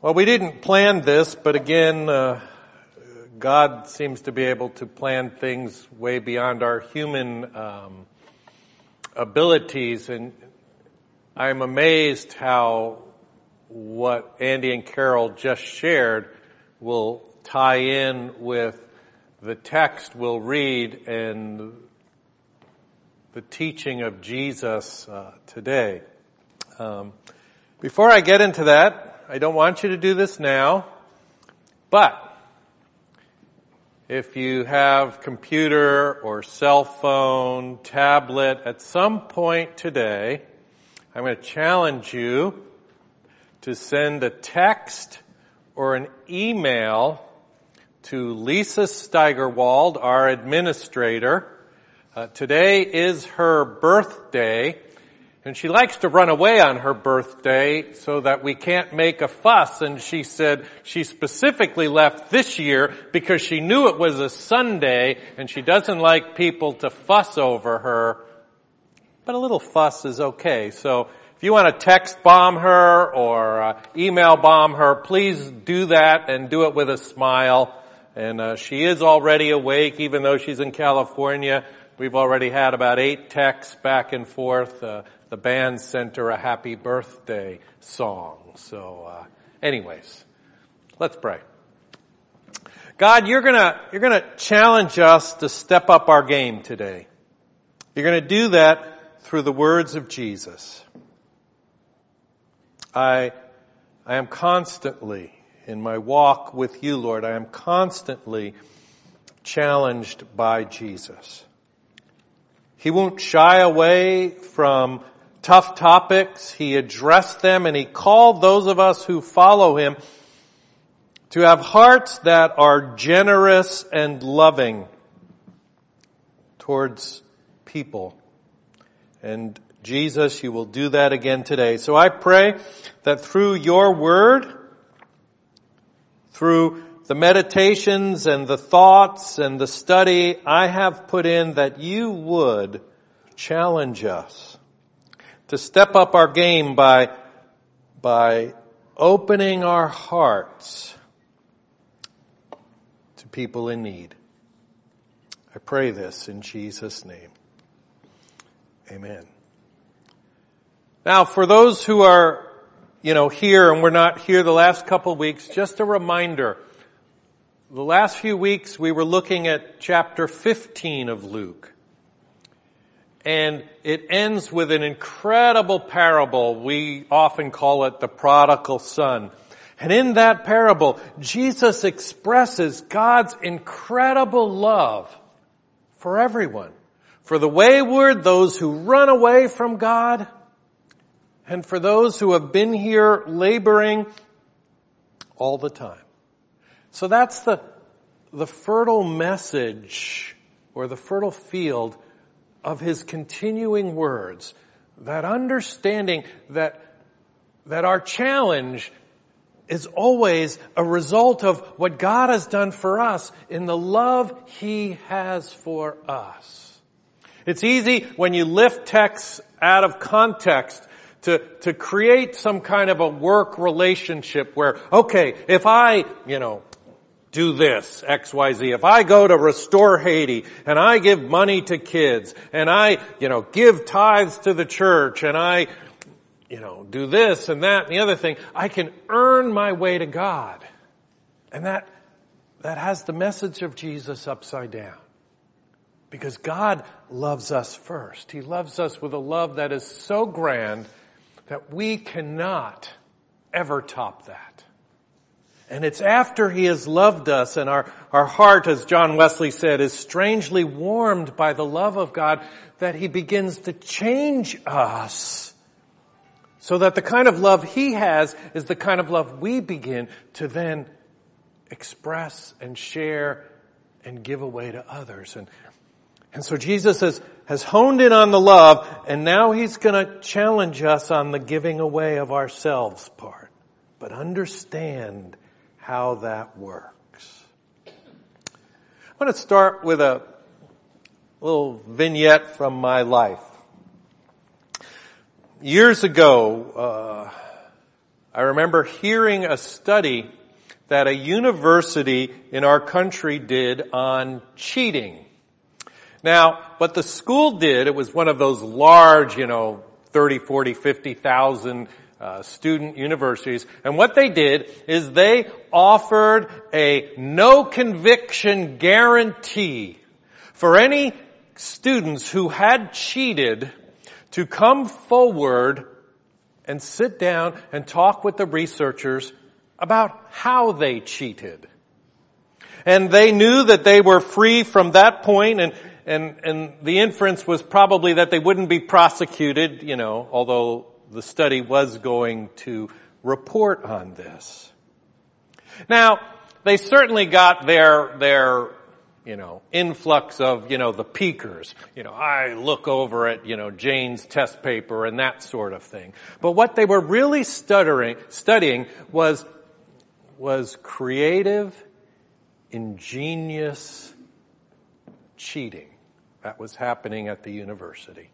Well, we didn't plan this, but again, God seems to be able to plan things way beyond our human abilities, and I'm amazed how what Andy and Carol just shared will tie in with the text we'll read and the teaching of Jesus today. Before I get into that, I don't want you to do this now, but if you have computer or cell phone, tablet, at some point today, I'm going to challenge you to send a text or an email to Lisa Steigerwald, our administrator. Today is her birthday, and she likes to run away on her birthday so that we can't make a fuss. And she said she specifically left this year because she knew it was a Sunday and she doesn't like people to fuss over her. But a little fuss is okay. So if you want to text bomb her or email bomb her, please do that and do it with a smile. And she is already awake, even though she's in California. We've already had about 8 texts back and forth. The band sent her a happy birthday song. So, anyways, let's pray. God, you're gonna challenge us to step up our game today. You're gonna do that through the words of Jesus. I am constantly, in my walk with you, Lord, I am constantly challenged by Jesus. He won't shy away from tough topics. He addressed them, and he called those of us who follow him to have hearts that are generous and loving towards people. And Jesus, you will do that again today. So I pray that through your word, through the meditations and the thoughts and the study I have put in, that you would challenge us to step up our game by opening our hearts to people in need. I pray this in Jesus' name. Amen. Now, for those who are, here and we're not here the last couple of weeks, just a reminder. The last few weeks we were looking at chapter 15 of Luke. And it ends with an incredible parable. We often call it the prodigal son. And in that parable, Jesus expresses God's incredible love for everyone. For the wayward, those who run away from God, and for those who have been here laboring all the time. So that's the fertile message or the fertile field of his continuing words, that understanding that our challenge is always a result of what God has done for us in the love he has for us. It's easy when you lift texts out of context to create some kind of a work relationship where, okay, if I, do this, X, Y, Z. If I go to Restore Haiti and I give money to kids and I, give tithes to the church and I, do this and that and the other thing, I can earn my way to God. And that has the message of Jesus upside down. Because God loves us first. He loves us with a love that is so grand that we cannot ever top that. And it's after he has loved us and our heart, as John Wesley said, is strangely warmed by the love of God that he begins to change us so that the kind of love he has is the kind of love we begin to then express and share and give away to others. And so Jesus has honed in on the love, and now he's going to challenge us on the giving away of ourselves part. But understand how that works. I want to start with a little vignette from my life. Years ago, I remember hearing a study that a university in our country did on cheating. Now, what the school did, it was one of those large, 30, 40, 50,000 student universities. And what they did is they offered a no conviction guarantee for any students who had cheated to come forward and sit down and talk with the researchers about how they cheated. And they knew that they were free from that point, and the inference was probably that they wouldn't be prosecuted, although the study was going to report on this. Now, they certainly got their influx of, the peekers. I look over at, Jane's test paper and that sort of thing. But what they were really studying was creative, ingenious cheating that was happening at the university.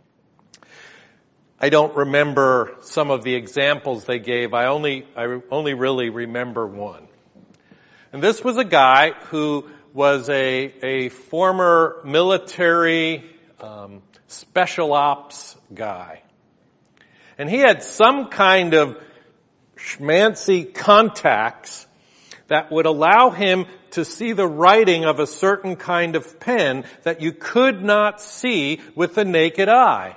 I don't remember some of the examples they gave. I only really remember one. And this was a guy who was a former military special ops guy. And he had some kind of schmancy contacts that would allow him to see the writing of a certain kind of pen that you could not see with the naked eye.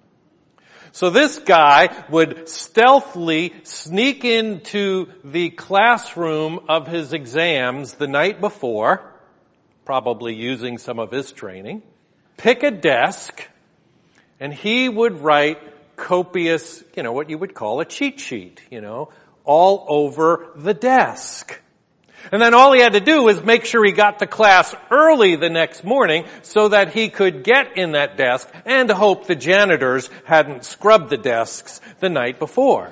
So this guy would stealthily sneak into the classroom of his exams the night before, probably using some of his training, pick a desk, and he would write copious, what you would call a cheat sheet, all over the desk. And then all he had to do was make sure he got to class early the next morning so that he could get in that desk and hope the janitors hadn't scrubbed the desks the night before.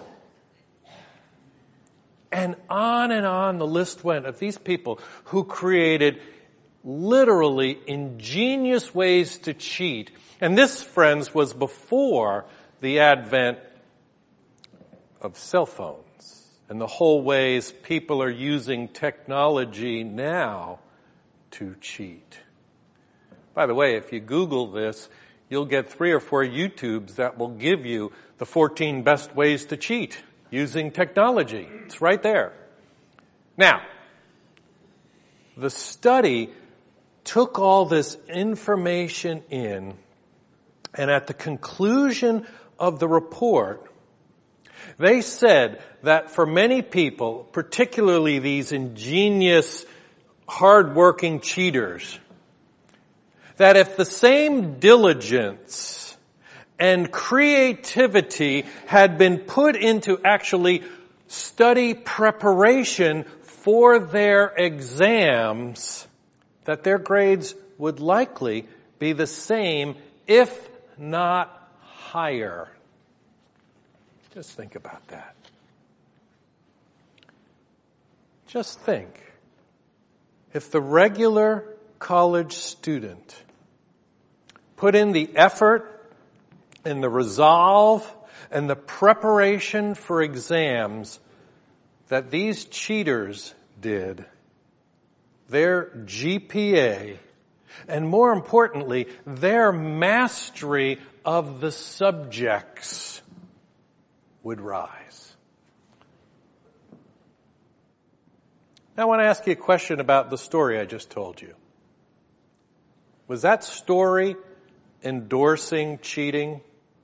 And on the list went of these people who created literally ingenious ways to cheat. And this, friends, was before the advent of cell phones and the whole ways people are using technology now to cheat. By the way, if you Google this, you'll get 3 or 4 YouTubes that will give you the 14 best ways to cheat using technology. It's right there. Now, the study took all this information in, and at the conclusion of the report, they said that for many people, particularly these ingenious, hard-working cheaters, that if the same diligence and creativity had been put into actually study preparation for their exams, that their grades would likely be the same, if not higher. Just think about that. Just think. If the regular college student put in the effort and the resolve and the preparation for exams that these cheaters did, their GPA, and more importantly, their mastery of the subjects would rise. Now I want to ask you a question about the story I just told you. Was that story endorsing cheating?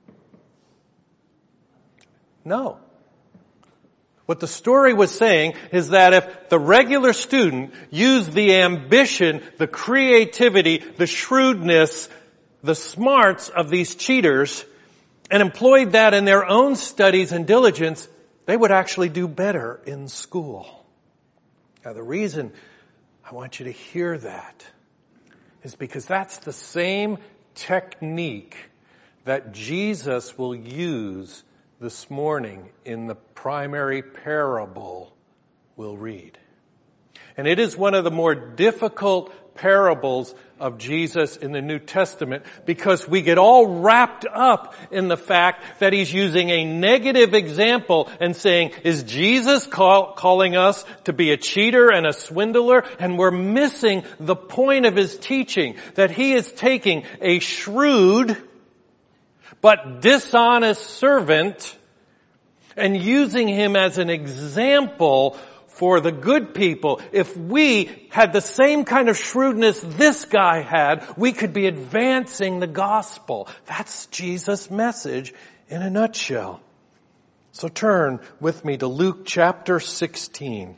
No. What the story was saying is that if the regular student used the ambition, the creativity, the shrewdness, the smarts of these cheaters and employed that in their own studies and diligence, they would actually do better in school. Now the reason I want you to hear that is because that's the same technique that Jesus will use this morning in the primary parable we'll read. And it is one of the more difficult parables of Jesus in the New Testament, because we get all wrapped up in the fact that he's using a negative example and saying, is Jesus calling us to be a cheater and a swindler? And we're missing the point of his teaching, that he is taking a shrewd but dishonest servant and using him as an example for the good people. If we had the same kind of shrewdness this guy had, we could be advancing the gospel. That's Jesus' message in a nutshell. So turn with me to Luke chapter 16.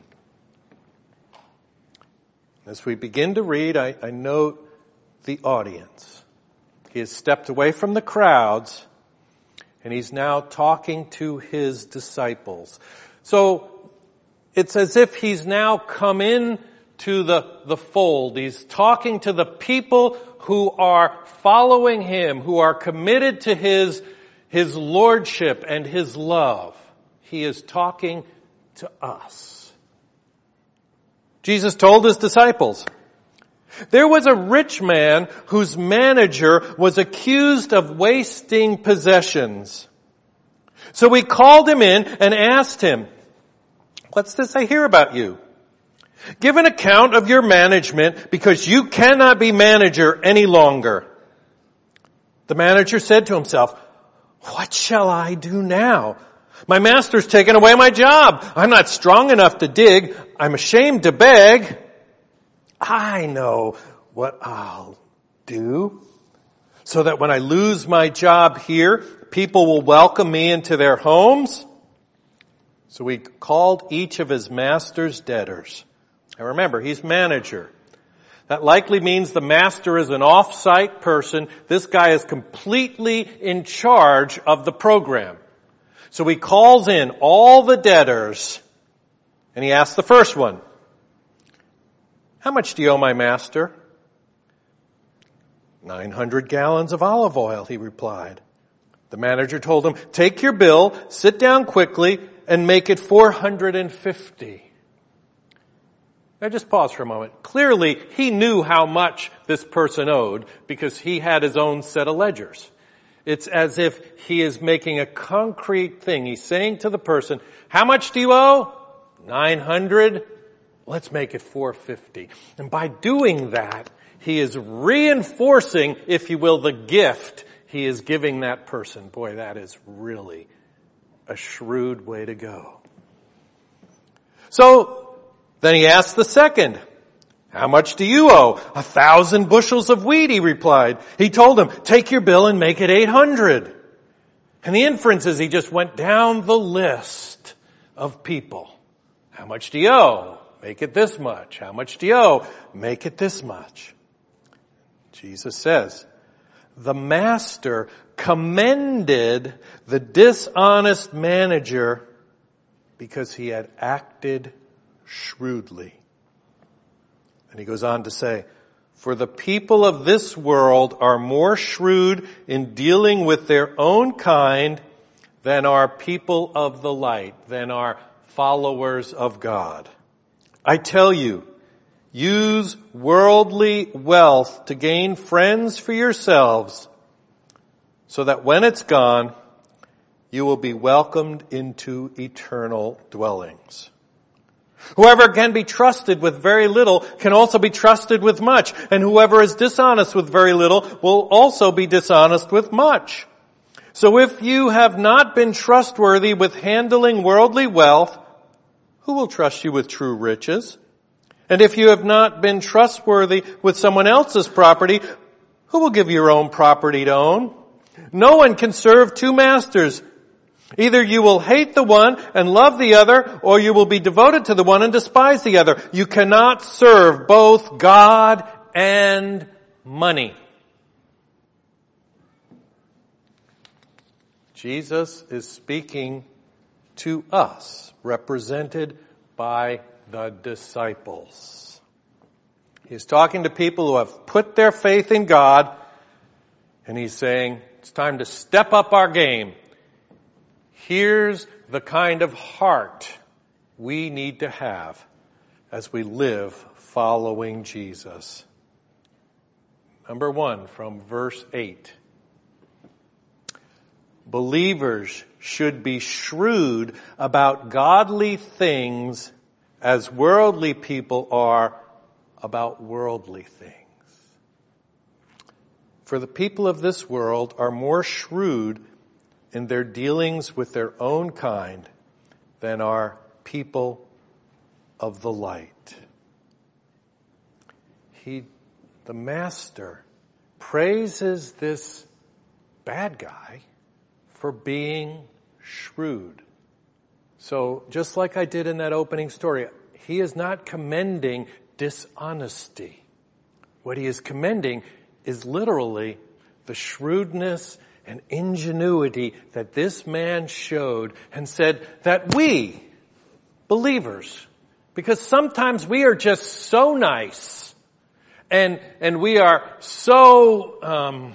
As we begin to read, I note the audience. He has stepped away from the crowds, and he's now talking to his disciples. So it's as if he's now come in to the fold. He's talking to the people who are following him, who are committed to his lordship and his love. He is talking to us. Jesus told his disciples, there was a rich man whose manager was accused of wasting possessions. So we called him in and asked him, what's this I hear about you? Give an account of your management, because you cannot be manager any longer. The manager said to himself, what shall I do now? My master's taken away my job. I'm not strong enough to dig. I'm ashamed to beg. I know what I'll do, so that when I lose my job here, people will welcome me into their homes. So he called each of his master's debtors. Now remember, he's manager. That likely means the master is an off-site person. This guy is completely in charge of the program. So he calls in all the debtors, and he asks the first one, how much do you owe my master? 900 gallons of olive oil, he replied. The manager told him, take your bill, sit down quickly, and make it 450. Now just pause for a moment. Clearly, he knew how much this person owed because he had his own set of ledgers. It's as if he is making a concrete thing. He's saying to the person, how much do you owe? 900. Let's make it 450. And by doing that, he is reinforcing, if you will, the gift he is giving that person. Boy, that is really a shrewd way to go. So then he asked the second, how much do you owe? 1,000 bushels of wheat, he replied. He told him, take your bill and make it 800. And the inference is he just went down the list of people. How much do you owe? Make it this much. How much do you owe? Make it this much. Jesus says, the master commended the dishonest manager because he had acted shrewdly. And he goes on to say, for the people of this world are more shrewd in dealing with their own kind than are people of the light, than are followers of God. I tell you, use worldly wealth to gain friends for yourselves, so that when it's gone, you will be welcomed into eternal dwellings. Whoever can be trusted with very little can also be trusted with much, and whoever is dishonest with very little will also be dishonest with much. So if you have not been trustworthy with handling worldly wealth, who will trust you with true riches? And if you have not been trustworthy with someone else's property, who will give your own property to own? No one can serve two masters. Either you will hate the one and love the other, or you will be devoted to the one and despise the other. You cannot serve both God and money. Jesus is speaking to us, represented by the disciples. He's talking to people who have put their faith in God, and he's saying, it's time to step up our game. Here's the kind of heart we need to have as we live following Jesus. Number 1, from verse 8. Believers should be shrewd about godly things as worldly people are about worldly things. For the people of this world are more shrewd in their dealings with their own kind than are people of the light. The master praises this bad guy for being shrewd. So just like I did in that opening story, he is not commending dishonesty. What he is commending is literally the shrewdness and ingenuity that this man showed and said that we, believers, because sometimes we are just so nice and we are so,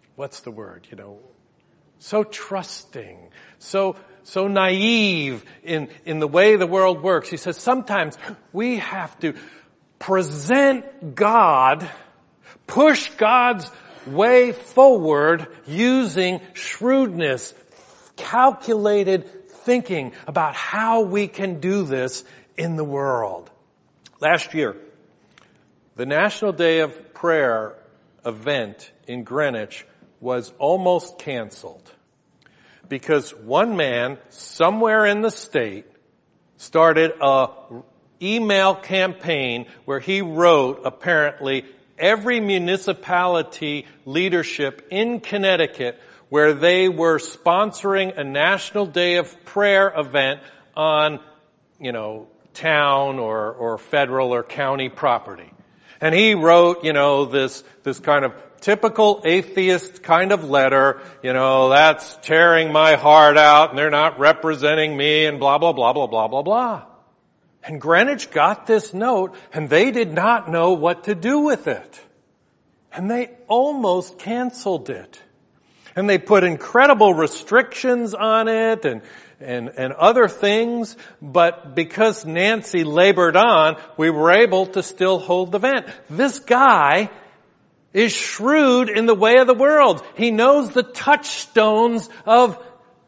so trusting, so naive in the way the world works. He says sometimes we have to present God, push God's way forward using shrewdness, calculated thinking about how we can do this in the world. Last year, the National Day of Prayer event in Greenwich was almost canceled because one man somewhere in the state started a email campaign where he wrote apparently every municipality leadership in Connecticut where they were sponsoring a National Day of Prayer event on, town or federal or county property. And he wrote, this kind of typical atheist kind of letter, that's tearing my heart out and they're not representing me and blah, blah, blah, blah, blah, blah, blah. And Greenwich got this note and they did not know what to do with it. And they almost canceled it. And they put incredible restrictions on it and other things, but because Nancy labored on, we were able to still hold the event. This guy is shrewd in the way of the world. He knows the touchstones of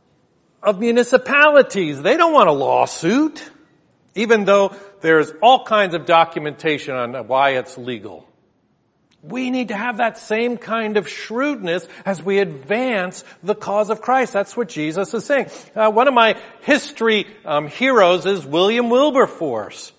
municipalities. They don't want a lawsuit, even though there's all kinds of documentation on why it's legal. We need to have that same kind of shrewdness as we advance the cause of Christ. That's what Jesus is saying. One of my history heroes is William Wilberforce.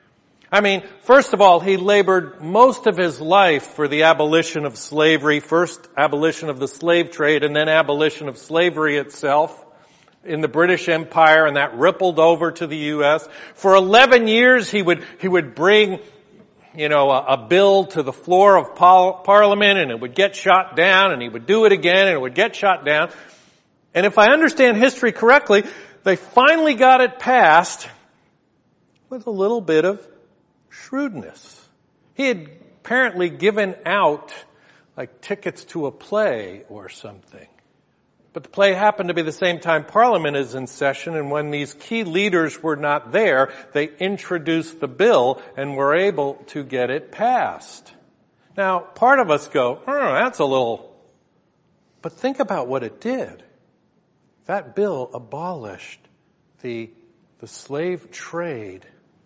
First of all, he labored most of his life for the abolition of slavery, first abolition of the slave trade and then abolition of slavery itself in the British Empire, and that rippled over to the U.S. For 11 years, he would bring a bill to the floor of Parliament and it would get shot down and he would do it again and it would get shot down. And if I understand history correctly, they finally got it passed with a little bit of shrewdness. He had apparently given out like tickets to a play or something. But the play happened to be the same time Parliament is in session, and when these key leaders were not there, they introduced the bill and were able to get it passed. Now, part of us go, that's a little... But think about what it did. That bill abolished the slave trade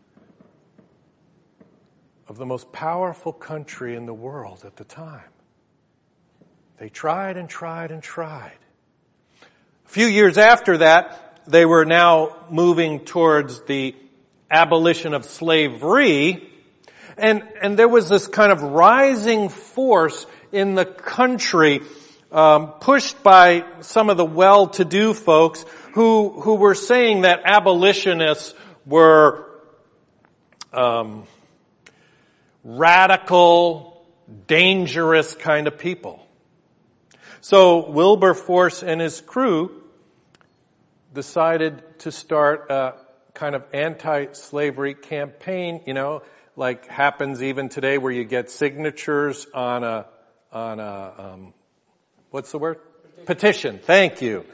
of the most powerful country in the world at the time. They tried and tried and tried. A few years after that, they were now moving towards the abolition of slavery, and there was this kind of rising force in the country, pushed by some of the well-to-do folks who were saying that abolitionists were radical, dangerous kind of people. So Wilberforce and his crew decided to start a kind of anti-slavery campaign, like happens even today where you get signatures on a what's the word? Petition. Thank you.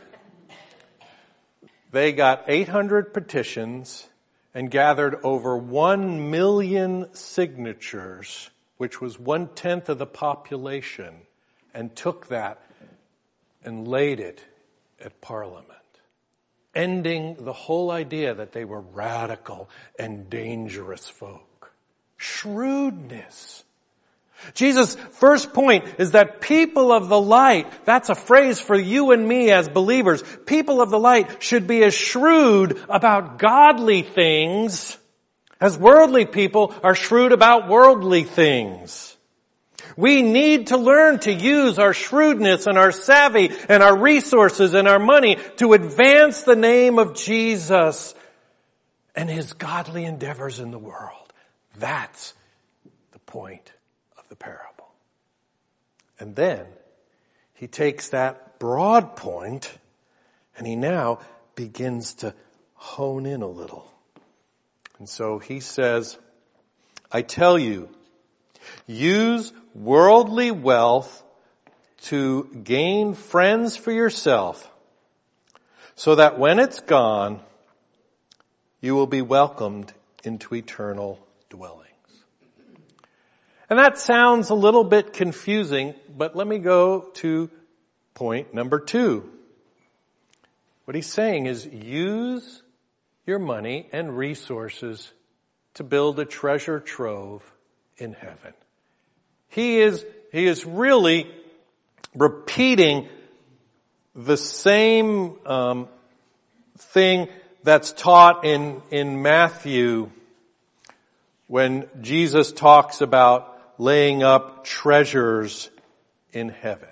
They got 800 petitions and gathered over 1 million signatures which was 1/10 of the population, and took that and laid it at Parliament, ending the whole idea that they were radical and dangerous folk. Shrewdness. Jesus' first point is that people of the light, that's a phrase for you and me as believers, people of the light should be as shrewd about godly things as worldly people are shrewd about worldly things. We need to learn to use our shrewdness and our savvy and our resources and our money to advance the name of Jesus and His godly endeavors in the world. That's the point of the parable. And then He takes that broad point and He now begins to hone in a little. And so He says, I tell you, use worldly wealth to gain friends for yourself, so that when it's gone, you will be welcomed into eternal dwellings. And that sounds a little bit confusing, but let me go to point number 2. What he's saying is use your money and resources to build a treasure trove in heaven. He is really repeating the same thing that's taught in Matthew when Jesus talks about laying up treasures in heaven.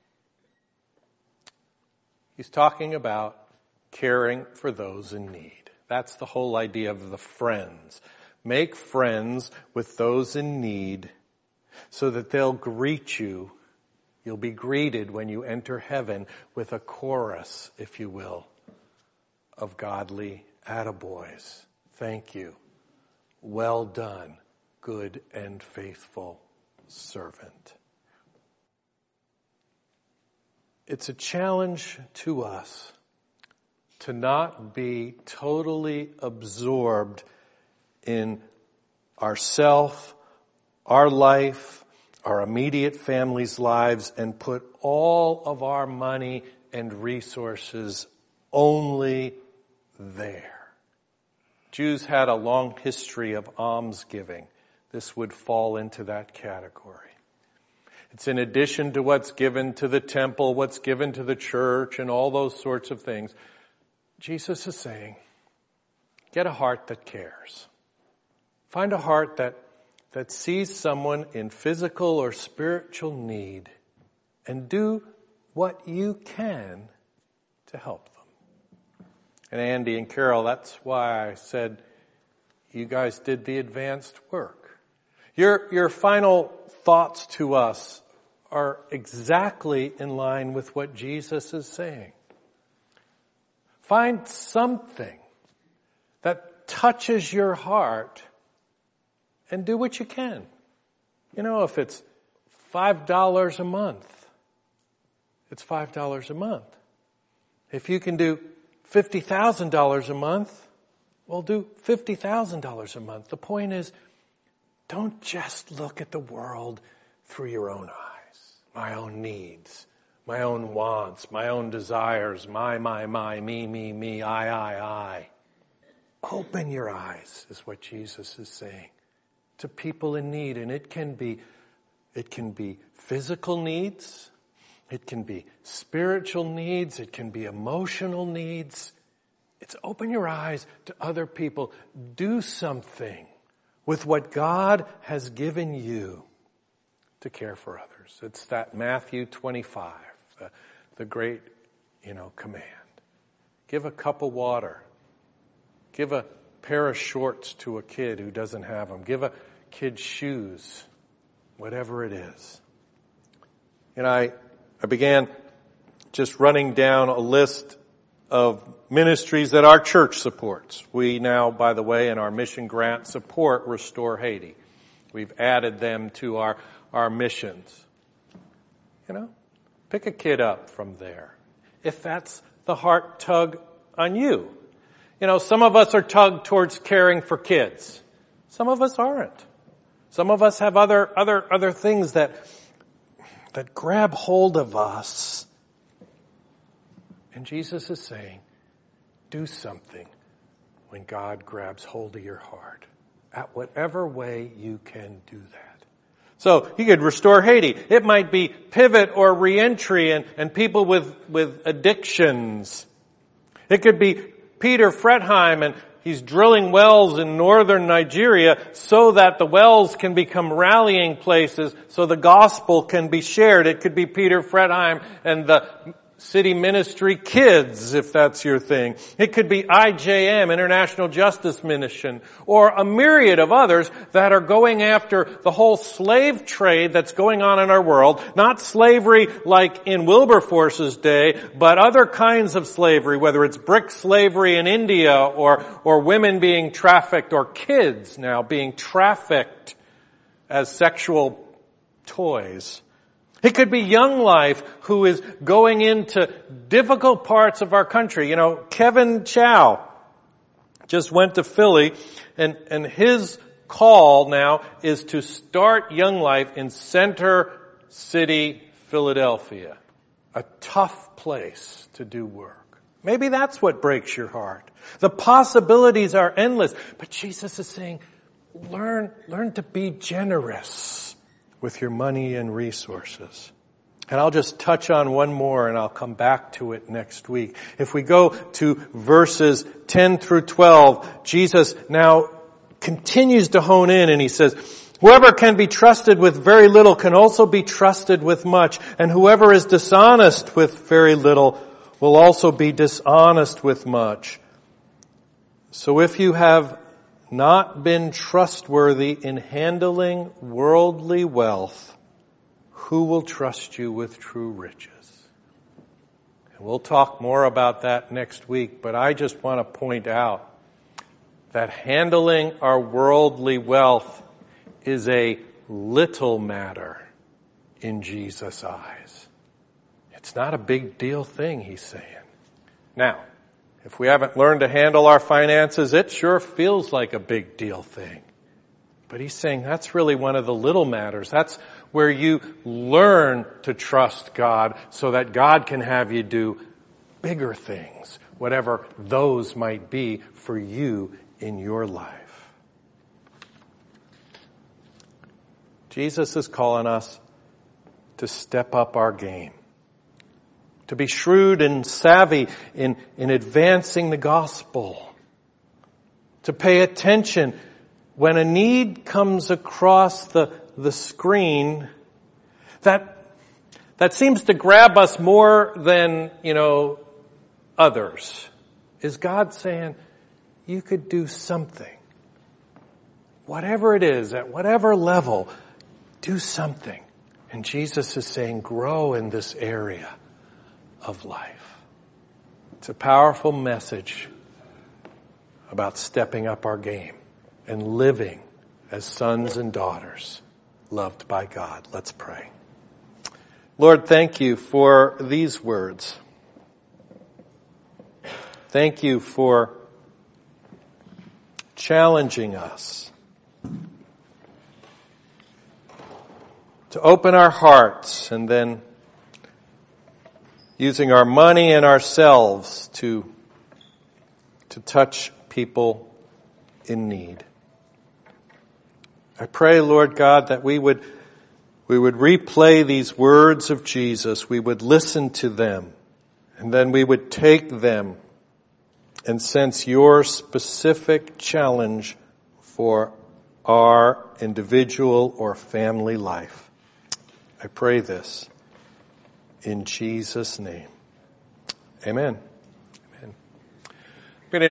He's talking about caring for those in need. That's the whole idea of the friends. Make friends with those in need so that they'll greet you. You'll be greeted when you enter heaven with a chorus, if you will, of godly attaboys. Thank you. Well done, good and faithful servant. It's a challenge to us to not be totally absorbed in ourself, our life, our immediate family's lives, and put all of our money and resources only there. Jews had a long history of almsgiving. This would fall into that category. It's in addition to what's given to the temple, what's given to the church, and all those sorts of things. Jesus is saying, get a heart that cares. Find a heart that sees someone in physical or spiritual need and do what you can to help them. And Andy and Carol, that's why I said you guys did the advanced work. Your final thoughts to us are exactly in line with what Jesus is saying. Find something that touches your heart and do what you can. You know, if it's $5 a month, it's $5 a month. If you can do $50,000 a month, well, do $50,000 a month. The point is, don't just look at the world through your own eyes, my own needs, my own wants, my own desires, my, me, I. Open your eyes, is what Jesus is saying, to people in need. And it can be physical needs. It can be spiritual needs. It can be emotional needs. It's open your eyes to other people. Do something with what God has given you to care for others. It's that Matthew 25, the great, command. Give a cup of water. Give a pair of shorts to a kid who doesn't have them. Give a kid shoes, whatever it is. And I began just running down a list of ministries that our church supports. We now, by the way, in our mission grant support Restore Haiti. We've added them to our missions. Pick a kid up from there, if that's the heart tug on you. Some of us are tugged towards caring for kids. Some of us aren't. Some of us have other things that grab hold of us. And Jesus is saying, do something when God grabs hold of your heart. At whatever way you can do that. So he could restore Haiti. It might be pivot or reentry and people with addictions. It could be Peter Fretheim, and he's drilling wells in northern Nigeria so that the wells can become rallying places so the gospel can be shared. It could be Peter Fretheim and the city ministry kids, if that's your thing. It could be IJM, International Justice Mission, or a myriad of others that are going after the whole slave trade that's going on in our world. Not slavery like in Wilberforce's day, but other kinds of slavery, whether it's brick slavery in India or women being trafficked, or kids now being trafficked as sexual toys. It could be Young Life, who is going into difficult parts of our country. You know, Kevin Chow just went to Philly, and his call now is to start Young Life in Center City, Philadelphia. A tough place to do work. Maybe that's what breaks your heart. The possibilities are endless, but Jesus is saying, learn to be generous with your money and resources. And I'll just touch on one more, and I'll come back to it next week. If we go to verses 10 through 12, Jesus now continues to hone in, and he says, whoever can be trusted with very little can also be trusted with much, and whoever is dishonest with very little will also be dishonest with much. So if you have not been trustworthy in handling worldly wealth, who will trust you with true riches? And we'll talk more about that next week, but I just want to point out that handling our worldly wealth is a little matter in Jesus' eyes. It's not a big deal thing, he's saying. Now, if we haven't learned to handle our finances, it sure feels like a big deal thing. But he's saying that's really one of the little matters. That's where you learn to trust God so that God can have you do bigger things, whatever those might be for you in your life. Jesus is calling us to step up our game, to be shrewd and savvy in advancing the gospel, to pay attention when a need comes across the screen that seems to grab us more than, others. Is God saying, you could do something? Whatever it is, at whatever level, do something. And Jesus is saying, grow in this area of life. It's a powerful message about stepping up our game and living as sons and daughters loved by God. Let's pray. Lord, thank you for these words. Thank you for challenging us to open our hearts and then using our money and ourselves to touch people in need. I pray, Lord God, that we would replay these words of Jesus. We would listen to them, and then we would take them and sense your specific challenge for our individual or family life. I pray this in Jesus' name. Amen.